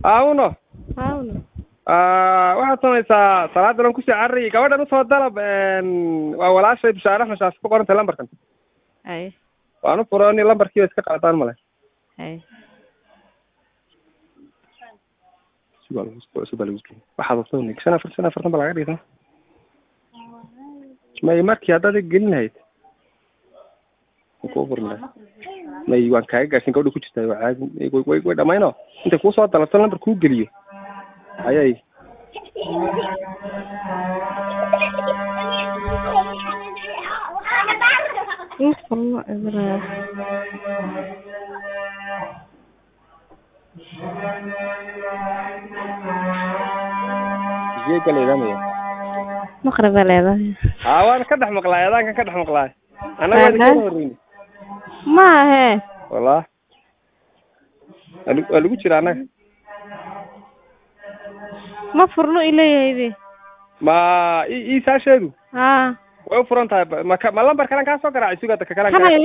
awno awno waxaad samaysaa salaadan ku sii carri gabadhan u soo dalab waa walaashay bishaare xashaas ku qorantay lambarkan ay waanu furani lambarkii iska qaadaan male ay subal waxaad soo nigsan fartan baa laga dhigtaa may markii haddaad gelin lahayd ku furnaa may waan kaaga gaarsin gabadha ku jirtaa waa caadi way dhamayno inta kuu soo dalabto lambar kuu geliyo ayay والله إبراهيم جيك اللي رمي مقرب هذا وانا كدح مقلاي هذا كان كدح مقلاي انا وين وريني ما هي والله اللي قلت انا ما فرنوا إلي هذي ما اي ساشدو ها way furan tahay ma lambar kale ka soo garaac isuga dadka kale